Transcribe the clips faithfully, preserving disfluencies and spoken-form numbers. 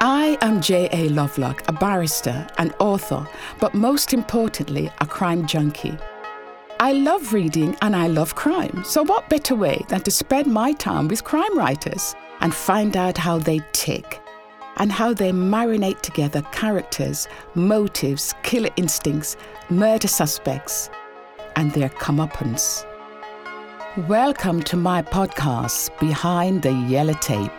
I am J A Lovelock, a barrister, an author, but most importantly, a crime junkie. I love reading and I love crime, so what better way than to spend my time with crime writers and find out how they tick and how they marinate together characters, motives, killer instincts, murder suspects, and their comeuppance. Welcome to my podcast, Behind the Yellow Tape.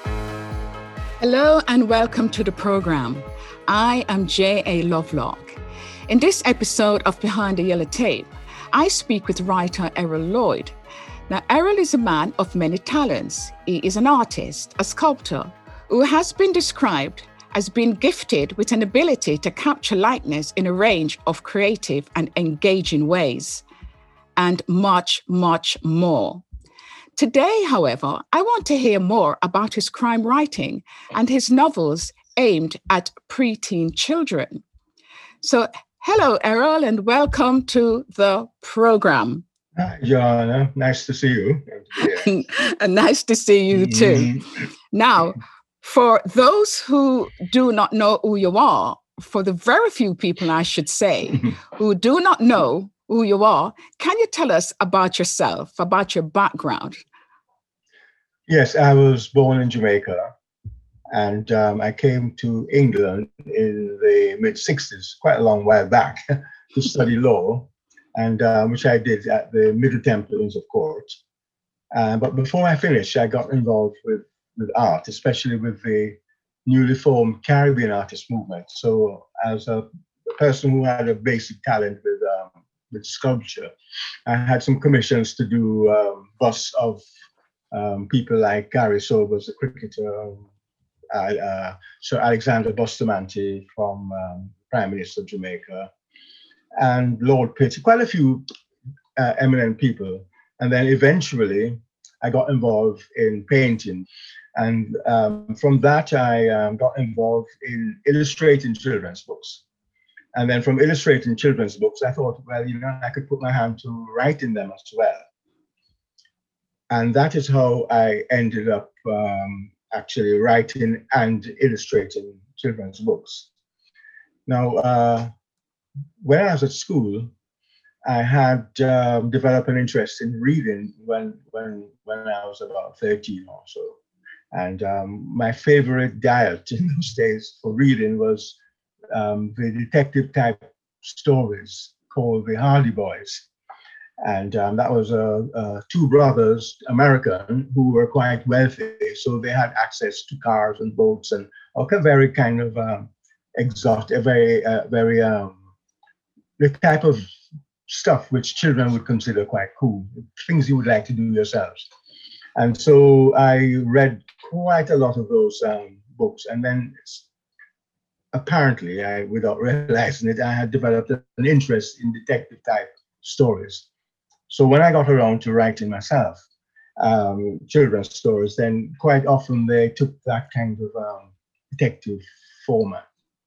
Hello and welcome to the program. I am J A Lovelock. In this episode of Behind the Yellow Tape, I speak with writer Errol Lloyd. Now, Errol is a man of many talents. He is an artist, a sculptor, who has been described as being gifted with an ability to capture likeness in a range of creative and engaging ways, and much, much more. Today, however, I want to hear more about his crime writing and his novels aimed at preteen children. So, hello, Errol, and welcome to the program. Hi, Joanna. Nice to see you. And nice to see you too. Mm-hmm. Now, for those who do not know who you are, for the very few people, I should say, who do not know who you are, can you tell us about yourself, about your background? Yes, I was born in Jamaica, and um, I came to England in the mid sixties, quite a long while back, to study law, and um, which I did at the Middle Temple Inns of Court. Uh, but before I finished, I got involved with, with art, especially with the newly formed Caribbean artist movement. So as a person who had a basic talent with um, with sculpture, I had some commissions to do um, busts of um, people like Gary Sobers, the cricketer, uh, uh, Sir Alexander Bustamante from um, Prime Minister of Jamaica, and Lord Pitt, quite a few uh, eminent people. And then eventually I got involved in painting. And um, from that, I um, got involved in illustrating children's books. And then from illustrating children's books, I thought, well, you know, I could put my hand to writing them as well. And that is how I ended up um, actually writing and illustrating children's books. Now, uh, when I was at school, I had um, developed an interest in reading when, when, when I was about thirteen or so. And um, my favorite diet in those days for reading was Um, the detective type stories called the Hardy Boys. And um, that was uh, uh, two brothers, American, who were quite wealthy. So they had access to cars and boats and all kind of very kind of um, exotic, very, uh, very, um, the type of stuff which children would consider quite cool, things you would like to do yourselves. And so I read quite a lot of those um, books. And then apparently, I, without realizing it, I had developed an interest in detective type stories. So when I got around to writing myself um, children's stories, then quite often they took that kind of um, detective format.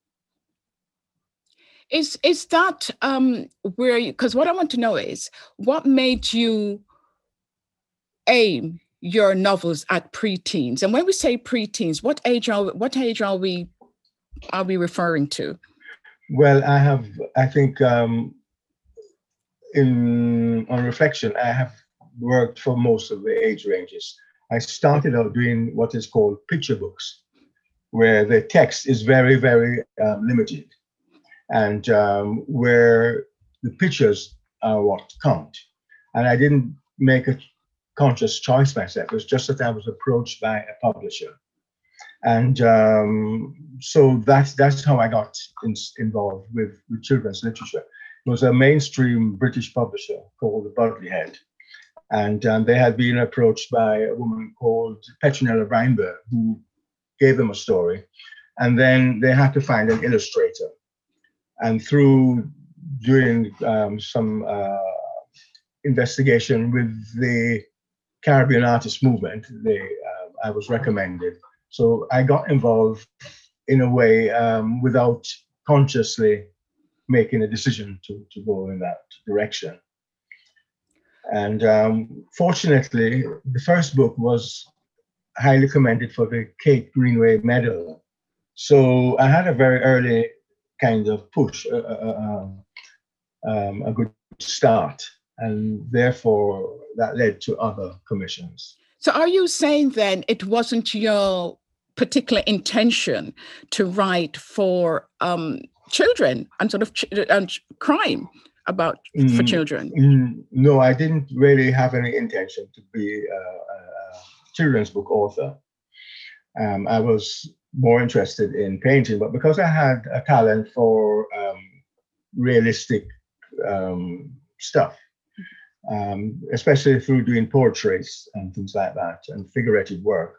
Is is that um, where you, because what I want to know is what made you aim your novels at preteens? And when we say preteens, what age are what age are we are we referring to? Well, I have, I think, um, in on reflection, I have worked for most of the age ranges. I started out doing what is called picture books, where the text is very, very um, limited, and um, where the pictures are what count. And I didn't make a conscious choice myself. It was just that I was approached by a publisher. And um, so that's that's how I got in, involved with, with children's literature. It was a mainstream British publisher called the Bodley Head. And um, they had been approached by a woman called Petronella Weinberg, who gave them a story. And then they had to find an illustrator. And through doing um, some uh, investigation with the Caribbean artist movement, they, uh, I was recommended. So I got involved in a way um, without consciously making a decision to, to go in that direction. And um, fortunately, the first book was highly commended for the Kate Greenway Medal. So I had a very early kind of push, uh, uh, um, um, a good start, and therefore that led to other commissions. So are you saying then it wasn't your particular intention to write for um, children and sort of ch- and crime about for Mm, children? mm, no, I didn't really have any intention to be a, a children's book author. Um, I was more interested in painting, but because I had a talent for um, realistic um, stuff, um, especially through doing portraits and things like that and figurative work,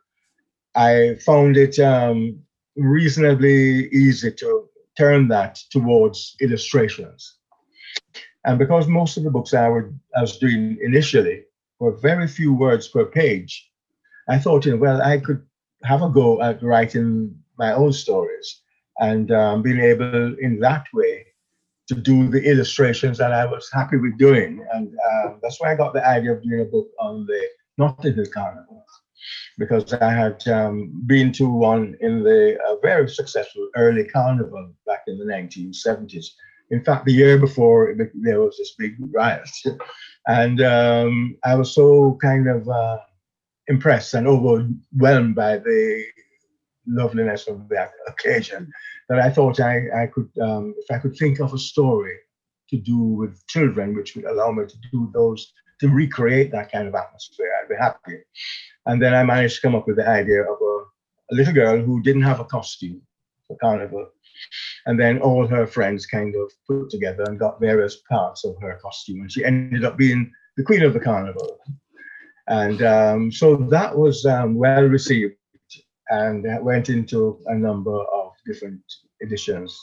I found it um, reasonably easy to turn that towards illustrations. And because most of the books I, were, I was doing initially were very few words per page, I thought, you know, well, I could have a go at writing my own stories and um, being able in that way to do the illustrations that I was happy with doing. And um, that's why I got the idea of doing a book on the Notting Hill Carnival, because I had um, been to one in the uh, very successful early carnival back in the nineteen seventies. In fact, the year before, it, there was this big riot. And um, I was so kind of uh, impressed and overwhelmed by the loveliness of that occasion that I thought I, I could, um, if I could think of a story to do with children, which would allow me to do those, to recreate that kind of atmosphere, I'd be happy. And then I managed to come up with the idea of a, a little girl who didn't have a costume for carnival. And then all her friends kind of put together and got various parts of her costume. And she ended up being the queen of the carnival. And um, so that was um, well received and went into a number of different editions.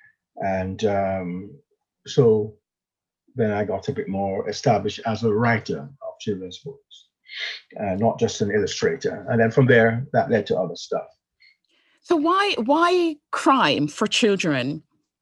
And um, so then I got a bit more established as a writer of children's books, uh, not just an illustrator. And then from there, that led to other stuff. So why why crime for children?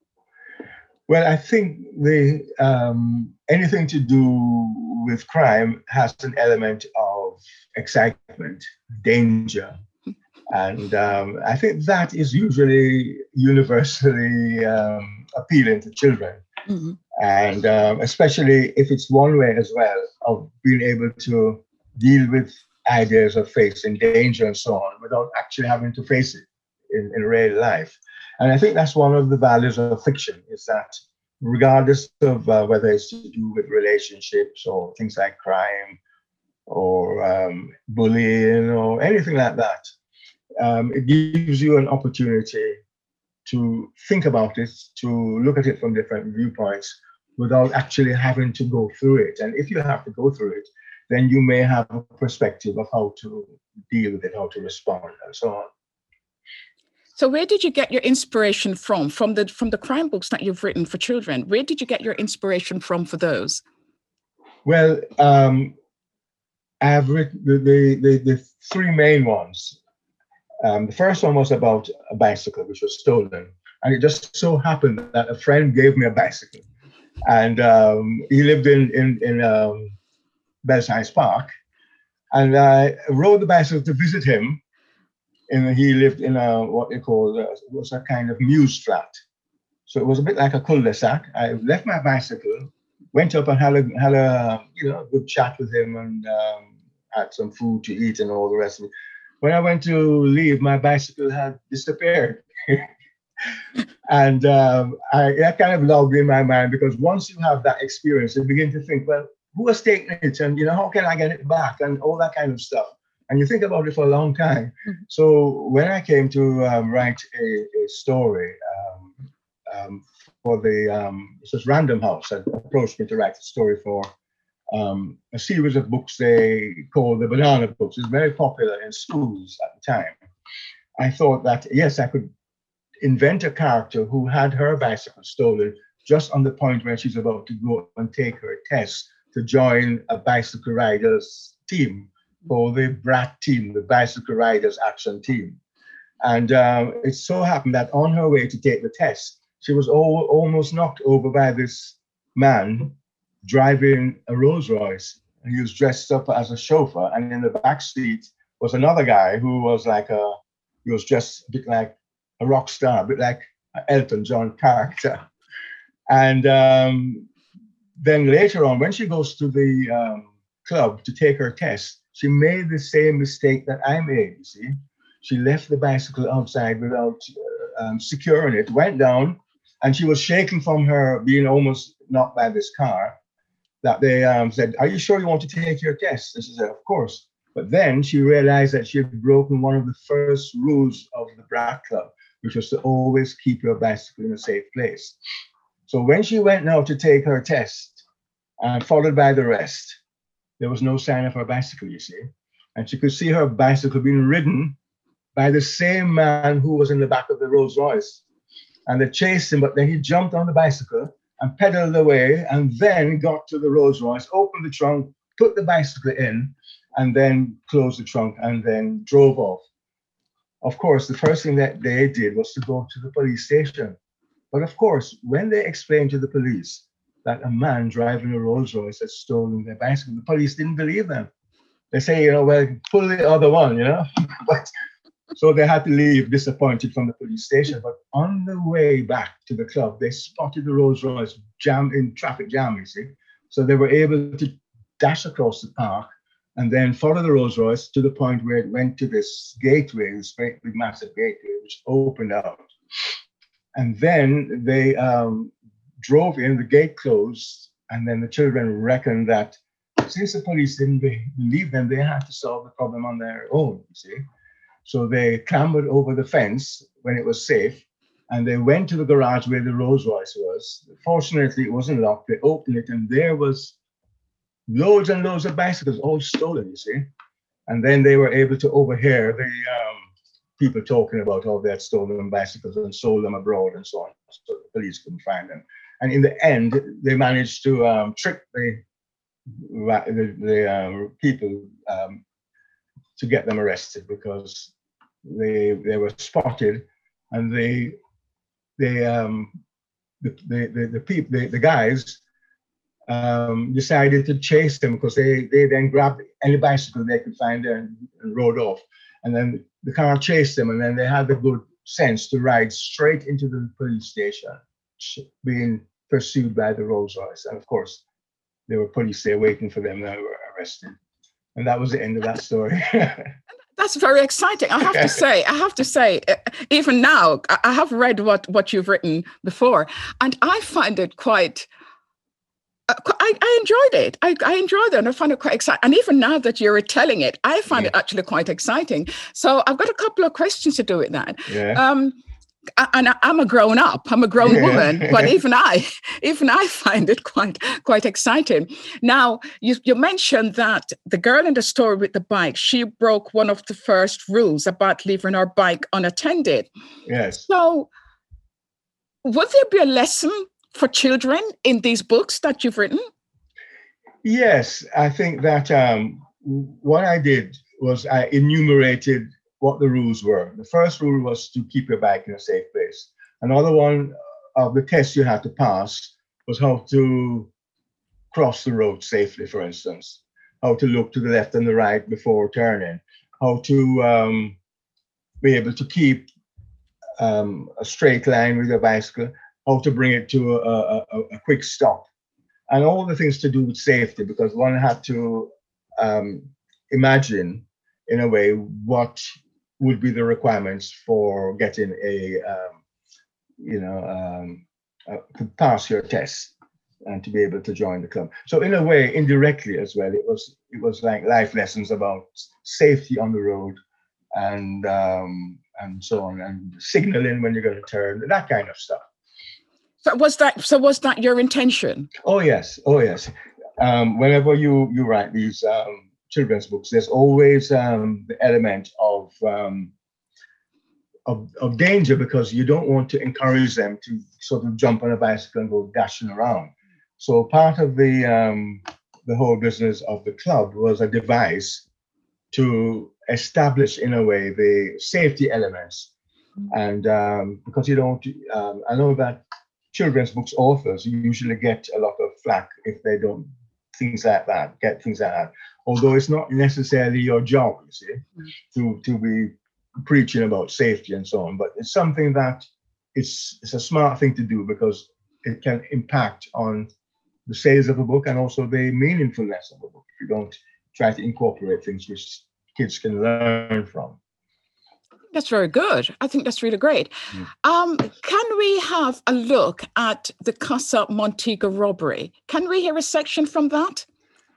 Well, I think the um, anything to do with crime has an element of excitement, danger, and um, I think that is usually universally um, appealing to children, mm-hmm. and um, especially if it's one way as well of being able to deal with ideas of facing danger and so on without actually having to face it in, in real life. And I think that's one of the values of fiction, is that regardless of uh, whether it's to do with relationships or things like crime or um, bullying or anything like that, um, it gives you an opportunity to think about it, to look at it from different viewpoints without actually having to go through it. And if you have to go through it, then you may have a perspective of how to deal with it, how to respond, and so on. So where did you get your inspiration from? From the from the crime books that you've written for children, where did you get your inspiration from for those? Well, um, I've written the, the, the, the three main ones. Um, the first one was about a bicycle which was stolen. And it just so happened that a friend gave me a bicycle. And um, he lived in, in, in um, Belsize Park. And I rode the bicycle to visit him. And he lived in a, what they call, uh, was a kind of mews flat. So it was a bit like a cul-de-sac. I left my bicycle, went up and had a, had a you know, good chat with him and um, had some food to eat and all the rest of it. When I went to leave, my bicycle had disappeared. And um, I, that kind of logged in my mind, because once you have that experience, you begin to think, well, who has taken it? And, you know, how can I get it back? And all that kind of stuff. And you think about it for a long time. Mm-hmm. So when I came to um, write a, a story um, um, for the, um, this was Random House that approached me to write a story for um, a series of books they call the Banana Books. It's very popular in schools at the time. I thought that, yes, I could invent a character who had her bicycle stolen just on the point where she's about to go and take her test to join a bicycle riders team, for the BRAT team, the Bicycle Riders Action Team. And um, it so happened that on her way to take the test, she was all, almost knocked over by this man driving a Rolls Royce. He was dressed up as a chauffeur, and in the back seat was another guy who was like a, he was dressed a bit like a rock star, a bit like Elton John character. And um, then later on, when she goes to the um, club to take her test, she made the same mistake that I made, you see. She left the bicycle outside without uh, um, securing it, went down, and she was shaking from her being almost knocked by this car, that they um, said, "Are you sure you want to take your test?" And she said, "Of course." But then she realized that she had broken one of the first rules of the Brat Club, which was to always keep your bicycle in a safe place. So when she went now to take her test, and followed by the rest, there was no sign of her bicycle, you see. And she could see her bicycle being ridden by the same man who was in the back of the Rolls Royce. And they chased him, but then he jumped on the bicycle and pedaled away, and then got to the Rolls Royce, opened the trunk, put the bicycle in, and then closed the trunk and then drove off. Of course, the first thing that they did was to go to the police station. But of course, when they explained to the police that a man driving a Rolls Royce had stolen their bicycle, the police didn't believe them. They say, you know, well, pull the other one, you know. But so they had to leave disappointed from the police station. But on the way back to the club, they spotted the Rolls Royce jammed in traffic jam, you see. So they were able to dash across the park and then follow the Rolls Royce to the point where it went to this gateway, this great big massive gateway, which opened out. And then they um, drove in, the gate closed, and then the children reckoned that since the police didn't be, believe them, they had to solve the problem on their own, you see. So they clambered over the fence when it was safe, and they went to the garage where the Rolls Royce was. Fortunately, it wasn't locked. They opened it, and there was loads and loads of bicycles, all stolen, you see. And then they were able to overhear the um, people talking about how they had stolen bicycles and sold them abroad and so on. So the police couldn't find them. And in the end, they managed to um, trick the, the, the um, people um, to get them arrested, because they they were spotted, and they they um the the the, the people the, the guys um decided to chase them, because they they then grabbed any bicycle they could find there and, and rode off. And then the car chased them, and then they had the good sense to ride straight into the police station, being pursued by the Rolls Royce. And of course, there were police there waiting for them, and they were arrested. And that was the end of that story. That's very exciting. I have to say, I have to say, even now, I have read what, what you've written before, and I find it quite, uh, I, I enjoyed it. I, I enjoyed it, and I find it quite exciting. And even now that you're telling it, I find yeah. it actually quite exciting. So I've got a couple of questions to do with that. Yeah. Um, and I'm a grown up, I'm a grown woman, but even I, even I find it quite, quite exciting. Now, you, you mentioned that the girl in the story with the bike, she broke one of the first rules about leaving her bike unattended. Yes. So would there be a lesson for children in these books that you've written? Yes, I think that um, what I did was I enumerated what the rules were. The first rule was to keep your bike in a safe place. Another one of the tests you had to pass was how to cross the road safely, for instance, how to look to the left and the right before turning, how to um, be able to keep um, a straight line with your bicycle, how to bring it to a, a, a quick stop, and all the things to do with safety, because one had to um, imagine in a way what would be the requirements for getting a, um, you know, um, uh, to pass your test and to be able to join the club. So in a way, indirectly as well, it was it was like life lessons about safety on the road, and um, and so on, and signaling when you're going to turn, that kind of stuff. So was that so was that your intention? Oh yes, oh yes. Um, whenever you you write these um, children's books, there's always um, the element of, um, of of danger, because you don't want to encourage them to sort of jump on a bicycle and go dashing around. So part of the um, the whole business of the club was a device to establish, in a way, the safety elements. And um, because you don't, um, I know that children's books authors usually get a lot of flack if they don't, things like that, get things like that. Although it's not necessarily your job, you see, to, to be preaching about safety and so on, but it's something that it's it's a smart thing to do because it can impact on the sales of a book and also the meaningfulness of a book if you don't try to incorporate things which kids can learn from. That's very good. I think that's really great. Mm. Um, can we have a look at the Casa Montego robbery? Can we hear a section from that?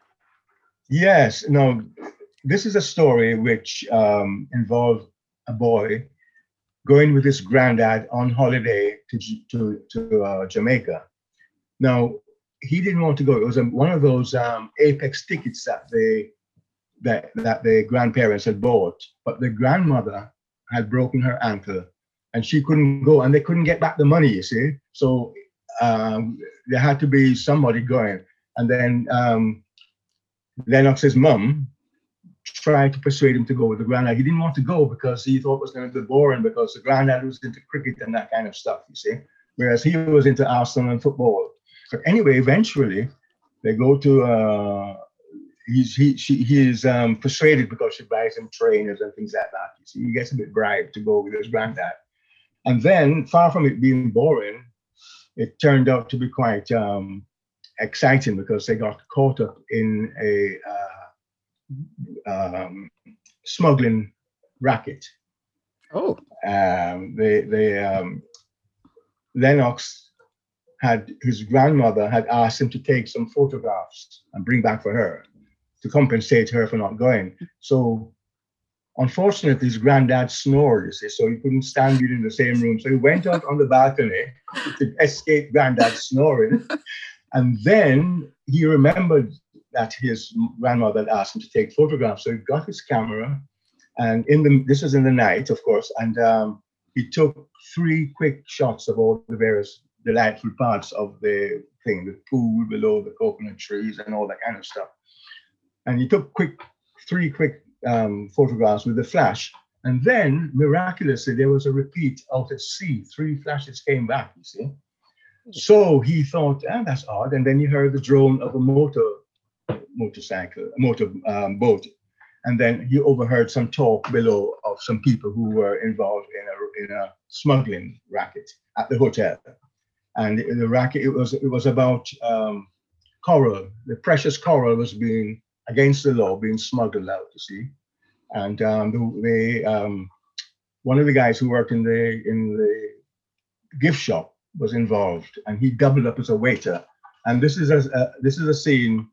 Yes. No, this is a story which um, involved a boy going with his granddad on holiday to to, to uh, Jamaica. Now, he didn't want to go. It was a, one of those um, Apex tickets that they that that the grandparents had bought, but the grandmother had broken her ankle and she couldn't go, and they couldn't get back the money, you see. So um, there had to be somebody going. And then um, Lennox's mum tried to persuade him to go with the granddad. He didn't want to go because he thought it was going to be boring because the granddad was into cricket and that kind of stuff, you see, whereas he was into Arsenal and football. But anyway, eventually they go to, uh, he's, he, she, he is um, persuaded because she buys him trainers and things like that. You see, he gets a bit bribed to go with his granddad. And then, far from it being boring, it turned out to be quite um, exciting because they got caught up in a uh, um, smuggling racket. Oh. Um, they, they, um, Lennox had, his grandmother had asked him to take some photographs and bring back for her to compensate her for not going. So unfortunately, his granddad snored, you see, so he couldn't stand being in the same room. So he went out on the balcony to escape granddad snoring. And then he remembered that his grandmother had asked him to take photographs. So he got his camera, and in the this was in the night, of course, and um, he took three quick shots of all the various delightful parts of the thing, the pool below the coconut trees and all that kind of stuff. And he took quick, three quick um, photographs with the flash. And then, miraculously, there was a repeat out at sea. Three flashes came back, you see. So he thought, ah, that's odd. And then he heard the drone of a motor, motorcycle, a motor um, boat. And then he overheard some talk below of some people who were involved in a, in a smuggling racket at the hotel. And the racket, it was, it was about um, coral. The precious coral was being, against the law, being smuggled out, you see. And um, the, the um, one of the guys who worked in the in the gift shop was involved, and he doubled up as a waiter. And this is a, a this is a scene.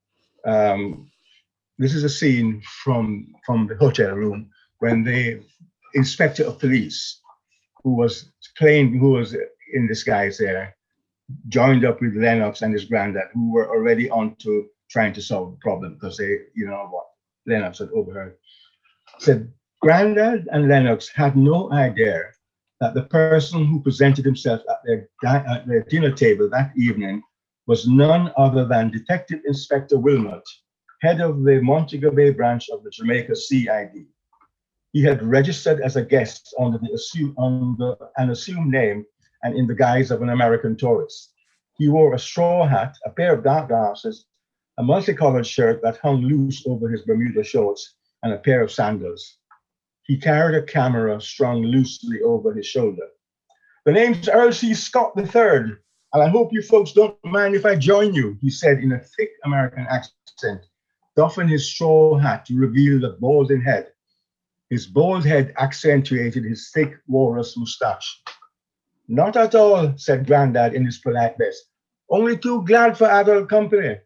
Um, this is a scene from from the hotel room when the inspector of police, who was claimed, who was in disguise there, joined up with Lennox and his granddad, who were already on to trying to solve the problem because they, you know what, Lennox had overheard. Said Granddad and Lennox had no idea that the person who presented himself at their, at their dinner table that evening was none other than Detective Inspector Wilmot, head of the Montego Bay branch of the Jamaica C I D. He had registered as a guest under, the assume, under an assumed name and in the guise of an American tourist. He wore a straw hat, a pair of dark glasses, a multicolored shirt that hung loose over his Bermuda shorts, and a pair of sandals. He carried a camera strung loosely over his shoulder. The name's Earl C. Scott the third, and I hope you folks don't mind if I join you, he said in a thick American accent, doffing his straw hat to reveal the balding head. His bald head accentuated his thick walrus mustache. Not at all, said Granddad in his polite best. Only too glad for adult company.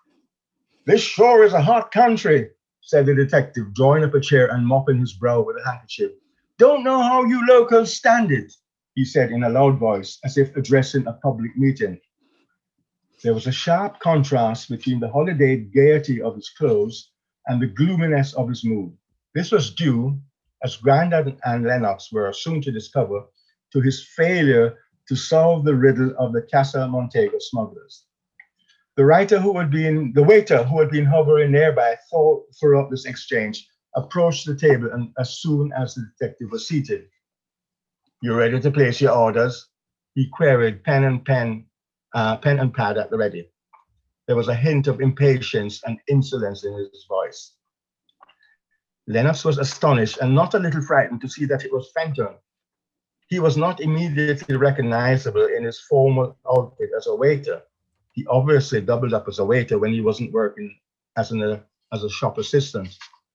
This sure is a hot country, said the detective, drawing up a chair and mopping his brow with a handkerchief. Don't know how you locals stand it, he said in a loud voice, as if addressing a public meeting. There was a sharp contrast between the holiday gaiety of his clothes and the gloominess of his mood. This was due, as Grandad and Lennox were soon to discover, to his failure to solve the riddle of the Casa Montego smugglers. The writer who had been, the waiter who had been hovering nearby thought throughout this exchange, approached the table and as soon as the detective was seated. You ready to place your orders? He queried, pen and pen, uh, pen and pad at the ready. There was a hint of impatience and insolence in his voice. Lennox was astonished and not a little frightened to see that it was Fenton. He was not immediately recognizable in his formal outfit as a waiter. He obviously doubled up as a waiter when he wasn't working as, an, uh, as a shop assistant.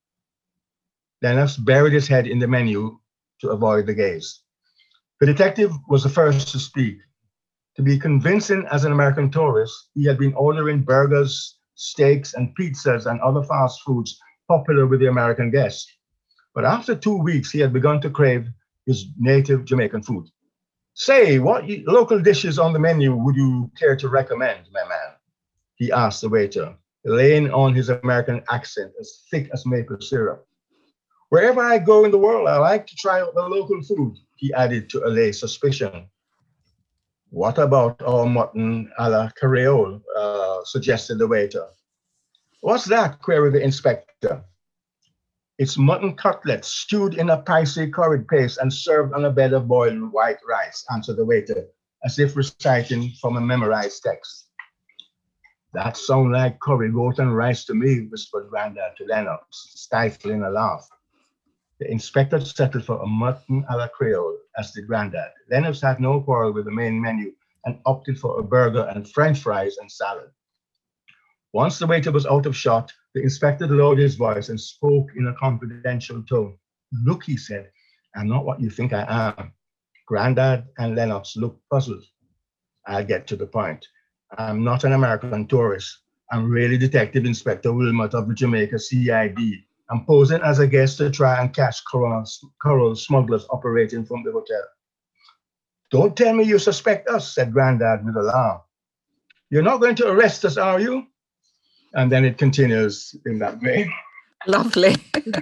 Lennox buried his head in the menu to avoid the gaze. The detective was the first to speak. To be convincing as an American tourist, he had been ordering burgers, steaks, and pizzas and other fast foods popular with the American guests. But after two weeks, he had begun to crave his native Jamaican food. Say, what local dishes on the menu would you care to recommend, my man? He asked the waiter, laying on his American accent as thick as maple syrup. Wherever I go in the world, I like to try out the local food, he added to allay suspicion. What about our mutton a la Creole, uh, suggested the waiter. What's that? Queried the inspector. It's mutton cutlets stewed in a spicy curry paste and served on a bed of boiled white rice, answered the waiter, as if reciting from a memorized text. That sounds like curry goat and rice to me, whispered Grandad to Lennox, stifling a laugh. The inspector settled for a mutton a la Creole, as did Grandad. Lennox had no quarrel with the main menu and opted for a burger and French fries and salad. Once the waiter was out of shot, the inspector lowered his voice and spoke in a confidential tone. Look, he said, I'm not what you think I am. Grandad and Lennox looked puzzled. I'll get to the point. I'm not an American tourist. I'm really Detective Inspector Wilmot of the Jamaica C I D. I'm posing as a guest to try and catch coral, coral smugglers operating from the hotel. Don't tell me you suspect us, said Grandad with a laugh. You're not going to arrest us, are you? And then it continues in that vein. Lovely.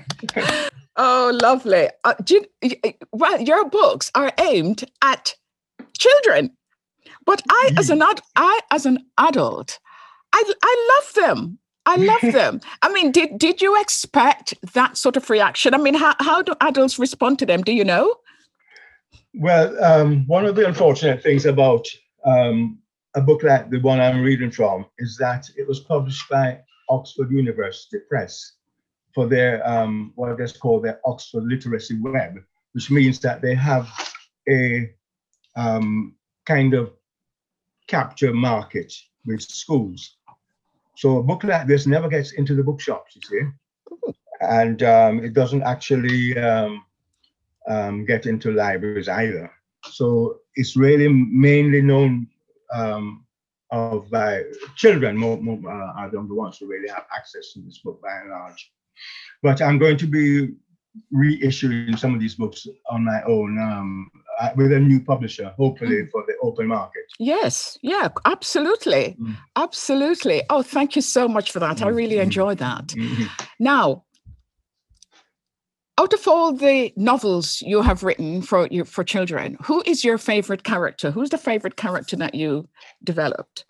Oh, lovely. Uh, do you, well, your books are aimed at children, but I, as an ad, I, as an adult, I, I love them. I love them. I mean, did did you expect that sort of reaction? I mean, how how do adults respond to them? Do you know? Well, um, one of the unfortunate things about um, a book like the one I'm reading from is that it was published by Oxford University Press for their um, what is called their Oxford Literacy Web, which means that they have a um, kind of capture market with schools. So a book like this never gets into the bookshops, you see, and um, it doesn't actually um, um, get into libraries either. So it's really mainly known um, of by children, more, more uh, are the ones who really have access to this book by and large. But I'm going to be reissuing some of these books on my own um, uh, with a new publisher, hopefully mm. for the open market. Yes, yeah, absolutely. Mm. Absolutely. Oh, thank you so much for that. Mm. I really enjoyed that. Mm-hmm. Now, out of all the novels you have written for you for children, who is your favorite character? Who's the favorite character that you developed?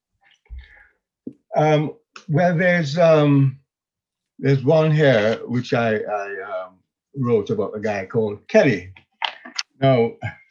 Um, well, there's um, there's one here which I, I um, wrote about a guy called Kelly. Now,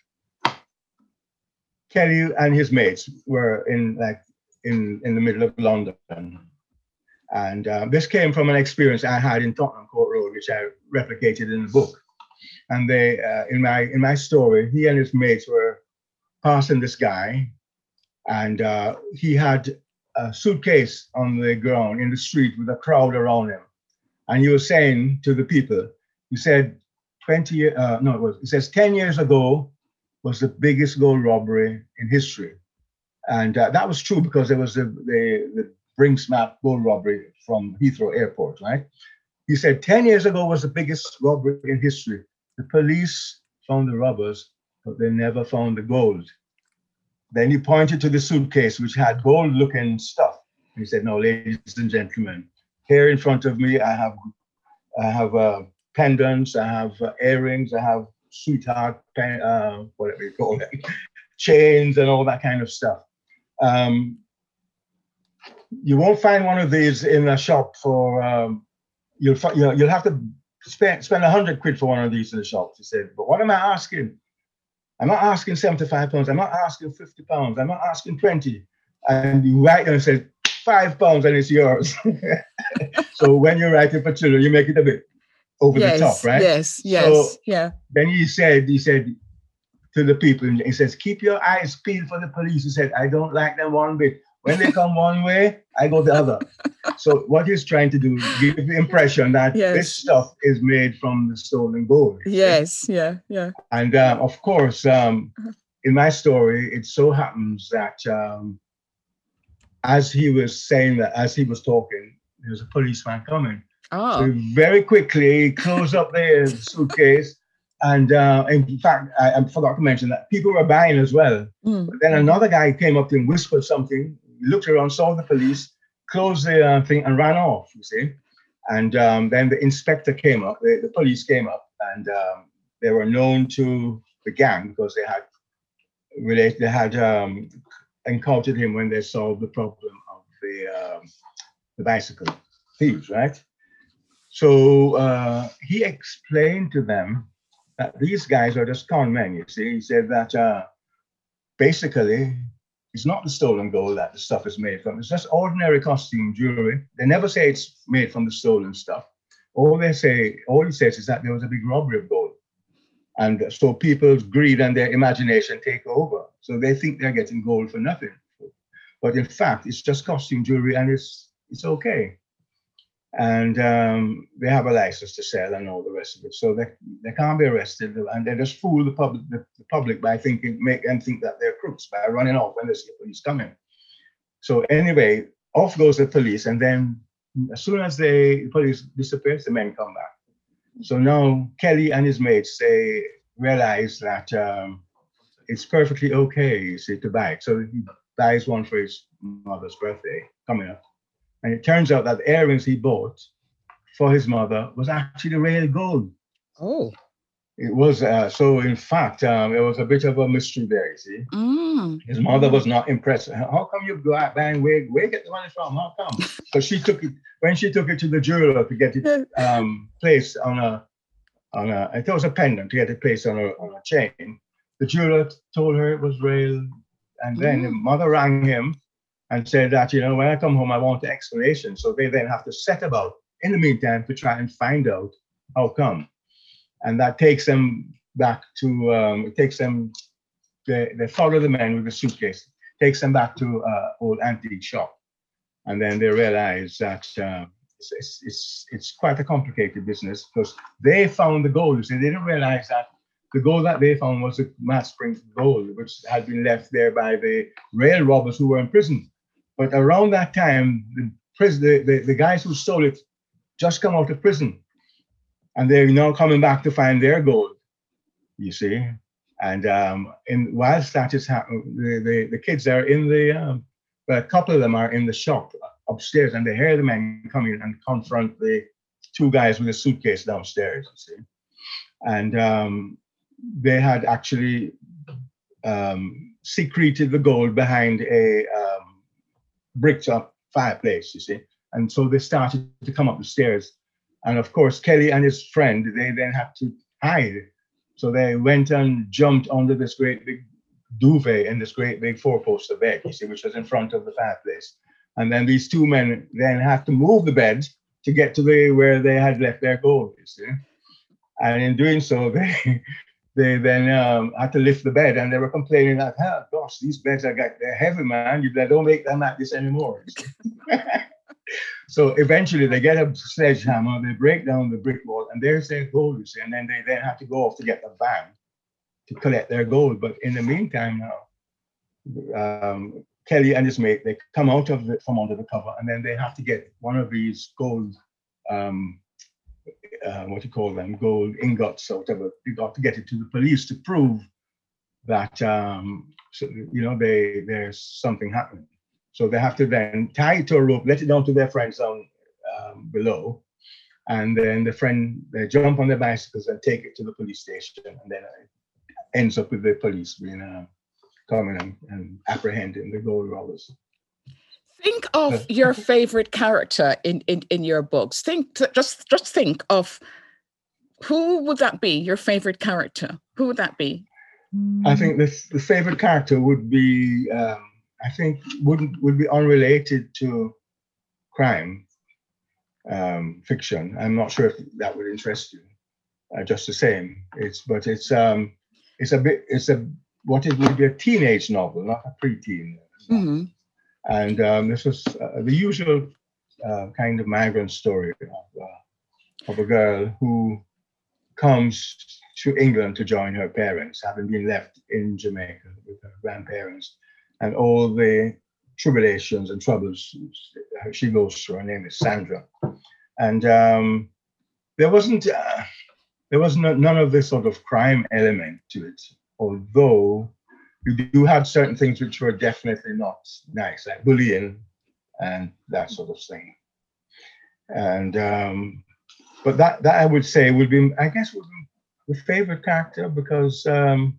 Kelly and his mates were in like in, in the middle of London. And uh, this came from an experience I had in Tottenham Court Road, which I replicated in the book. And they, uh, in my in my story, he and his mates were passing this guy, and uh, he had a suitcase on the ground in the street with a crowd around him. And he was saying to the people, he said, twenty, uh, no, it was, he says, ten years ago was the biggest gold robbery in history. And uh, that was true because there was the, the, the Brinksmat gold robbery from Heathrow Airport, right? He said, ten years ago was the biggest robbery in history. The police found the robbers, but they never found the gold. Then he pointed to the suitcase, which had gold-looking stuff. He said, no, ladies and gentlemen, here in front of me, I have, I have uh, pendants, I have uh, earrings, I have sweetheart, uh, whatever you call them, chains and all that kind of stuff. Um, you won't find one of these in a shop for, um, you'll, you'll, you'll have to spend spend a hundred quid for one of these in the shop, he said. But what am I asking? I'm not asking seventy-five pounds, I'm not asking fifty pounds, I'm not asking twenty. And you write there and say, five pounds and it's yours. So when you're writing for children, you make it a bit over yes, the top, right? Yes, yes, so yeah. Then he said, he said to the people, he says, keep your eyes peeled for the police. He said, I don't like them one bit. When they come one way, I go the other. So what he's trying to do, give the impression that yes. this stuff is made from the stolen gold. Yes, see? yeah, yeah. And uh, of course, um, in my story, it so happens that um, as he was saying that, as he was talking, there was a policeman coming. Oh. So very quickly, he closed up the suitcase. And uh, in fact, I, I forgot to mention that people were buying as well. Mm. But then another guy came up to him, whispered something, looked around, saw the police, closed the uh, thing and ran off, you see. And um, then the inspector came up, the, the police came up, and um, they were known to the gang because they had related, they had um, encountered him when they solved the problem of the, um, the bicycle thieves, right? So uh, he explained to them that these guys are just con men, you see. He said that uh, basically, it's not the stolen gold that the stuff is made from. It's just ordinary costume jewelry. They never say it's made from the stolen stuff. All they say, all he says is that there was a big robbery of gold. And so people's greed and their imagination take over. So they think they're getting gold for nothing. But in fact, it's just costume jewelry and it's it's okay. And um, they have a license to sell and all the rest of it. So they, they can't be arrested, and they just fool the public the, the public by thinking, make them think that they're crooks by running off when they see the police coming. So anyway, off goes the police, and then as soon as they, the police disappears, the men come back. So now Kelly and his mates, they realize that um, it's perfectly okay, you see, to buy it. So he buys one for his mother's birthday coming up. And it turns out that the earrings he bought for his mother was actually real gold. Oh. It was, uh, so in fact, um, it was a bit of a mystery there, you see. Mm. His mother was not impressed. How come you go out buying wig? Where you get the money from? How come? Because she took it, when she took it to the jeweler to get it um, placed on a, on a, it was a pendant to get it placed on a, on a chain. The jeweler told her it was real. And then mm. the mother rang him and said that, you know, when I come home, I want the explanation. So they then have to set about, in the meantime, to try and find out how come. And that takes them back to, um, it takes them, they, they follow the man with the suitcase, takes them back to uh, old antique shop. And then they realize that uh, it's, it's, it's, it's quite a complicated business because they found the gold. So they didn't realize that the gold that they found was the Mott Springs gold, which had been left there by the rail robbers who were in prison. But around that time, the, prison, the, the, the guys who stole it just come out of prison. And they're now coming back to find their gold, you see. And um, in, whilst that is happening, the, the, the kids are in the, um, well, a couple of them are in the shop upstairs, and they hear the men come in and confront the two guys with a suitcase downstairs, you see. And um, they had actually um, secreted the gold behind a um, bricked up fireplace, you see. And so they started to come up the stairs. And of course, Kelly and his friend, they then had to hide. So they went and jumped under this great big duvet in this great big four-poster bed, you see, which was in front of the fireplace. And then these two men then had to move the bed to get to the where they had left their gold, you see. And in doing so, they they then um, had to lift the bed, and they were complaining that, oh, gosh, these beds are got, they're heavy, man. You don't make them like this anymore. So eventually they get a sledgehammer, they break down the brick wall, and there's their gold, you see. And then they then have to go off to get a van to collect their gold. But in the meantime now, um, Kelly and his mate, they come out of it from under the cover, and then they have to get one of these gold, um, uh, what do you call them, gold ingots or whatever. You got to get it to the police to prove that, um, so, you know, they there's something happening. So they have to then tie it to a rope, let it down to their friends down um, below. And then the friend, they jump on their bicycles and take it to the police station. And then it ends up with the police being uh, coming and, and apprehending the gold robbers. Think of your favorite character in, in, in your books. Think, just, just think of who would that be, your favorite character? Who would that be? I think the, the favorite character would be, um, I think wouldn't would be unrelated to crime, um, fiction. I'm not sure if that would interest you. Uh, just the same, it's but it's um, it's a bit it's a what it would be a teenage novel, not a preteen. Mm-hmm. And um, this was uh, the usual uh, kind of migrant story of, uh, of a girl who comes to England to join her parents, having been left in Jamaica with her grandparents, and all the tribulations and troubles she goes through. Her name is Sandra, and um, there wasn't uh, there was no, none of this sort of crime element to it, although you do have certain things which were definitely not nice, like bullying and that sort of thing. And um, but that that I would say would be, I guess, would be the favorite character, because um,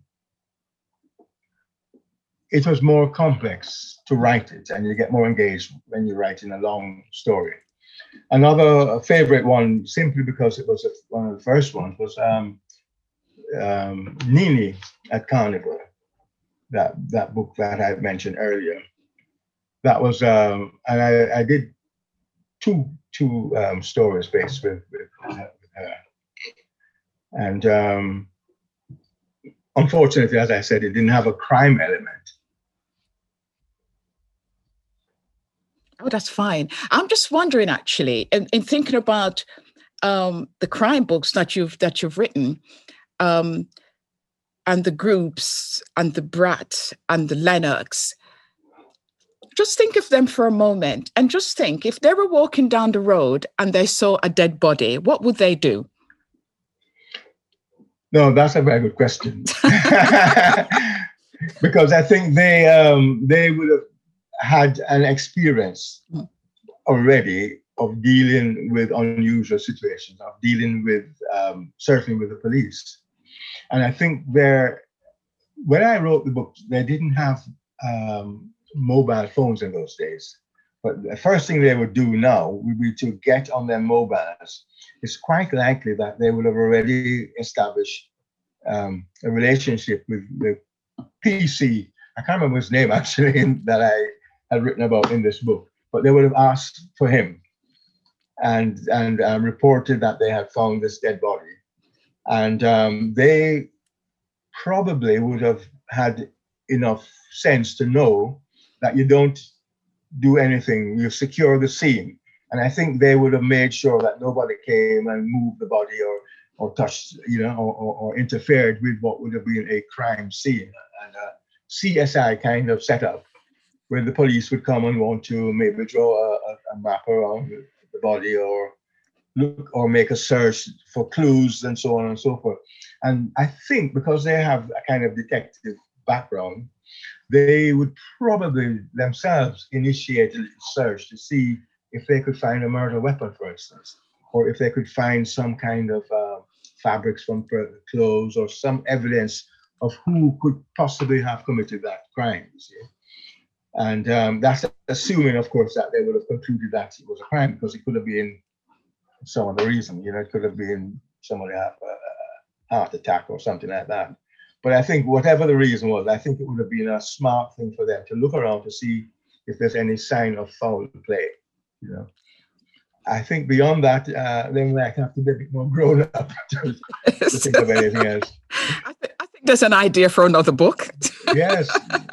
it was more complex to write it, and you get more engaged when you're writing a long story. Another favorite one, simply because it was a, one of the first ones, was um, um, Nini at Carnival. That that book that I mentioned earlier. That was, um, and I, I did two two um, stories based with, with, with her. And um, unfortunately, as I said, it didn't have a crime element. Oh, that's fine. I'm just wondering, actually, in, in thinking about um, the crime books that you've that you've written, um, and the Groups and the Brat and the Lennox. Just think of them for a moment, and just think, if they were walking down the road and they saw a dead body, what would they do? No, that's a very good question. Because I think they um, they would have had an experience already of dealing with unusual situations, of dealing with um, certainly with the police. And I think there, when I wrote the book, they didn't have um, mobile phones in those days. But the first thing they would do now would be to get on their mobiles. It's quite likely that they would have already established um, a relationship with the P C. I can't remember his name actually in, that I had written about in this book, but they would have asked for him and and um, reported that they had found this dead body. And um, they probably would have had enough sense to know that you don't do anything, you secure the scene. And I think they would have made sure that nobody came and moved the body or or touched, you know, or, or, or interfered with what would have been a crime scene. And a C S I kind of setup where the police would come and want to maybe draw a, a map around the body, or look or make a search for clues and so on and so forth. And I think because they have a kind of detective background, they would probably themselves initiate a little search to see if they could find a murder weapon, for instance, or if they could find some kind of uh, fabrics from clothes or some evidence of who could possibly have committed that crime, you see. And um, that's assuming, of course, that they would have concluded that it was a crime, because it could have been some other reason, you know, it could have been somebody had a heart attack or something like that. But I think whatever the reason was, I think it would have been a smart thing for them to look around to see if there's any sign of foul play, you know. I think beyond that, uh, then we have to be a bit more grown up to, to think of anything else. I, th- I think there's an idea for another book. Yes.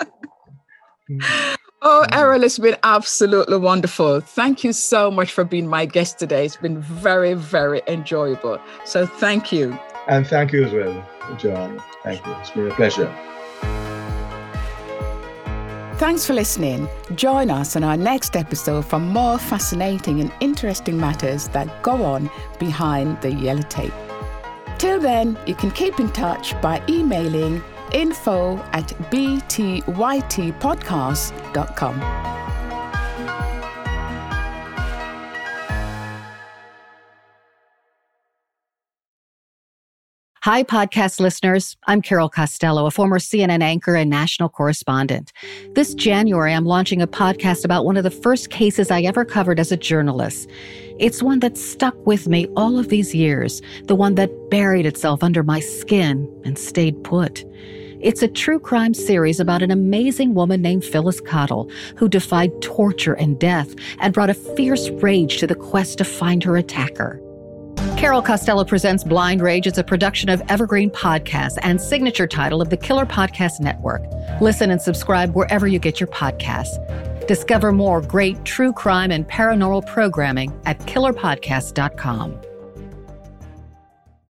Oh, Errol, it's been absolutely wonderful. Thank you so much for being my guest today. It's been very, very enjoyable. So thank you. And thank you as well, John. Thank you. It's been a pleasure. Thanks for listening. Join us in our next episode for more fascinating and interesting matters that go on behind the yellow tape. Till then, you can keep in touch by emailing info at b t y t podcast dot com. Hi, podcast listeners. I'm Carol Costello, a former C N N anchor and national correspondent. This January, I'm launching a podcast about one of the first cases I ever covered as a journalist. It's one that stuck with me all of these years, the one that buried itself under my skin and stayed put. It's a true crime series about an amazing woman named Phyllis Cottle who defied torture and death and brought a fierce rage to the quest to find her attacker. Carol Costello Presents Blind Rage is a production of Evergreen Podcasts and signature title of the Killer Podcast Network. Listen and subscribe wherever you get your podcasts. Discover more great true crime and paranormal programming at killer podcast dot com.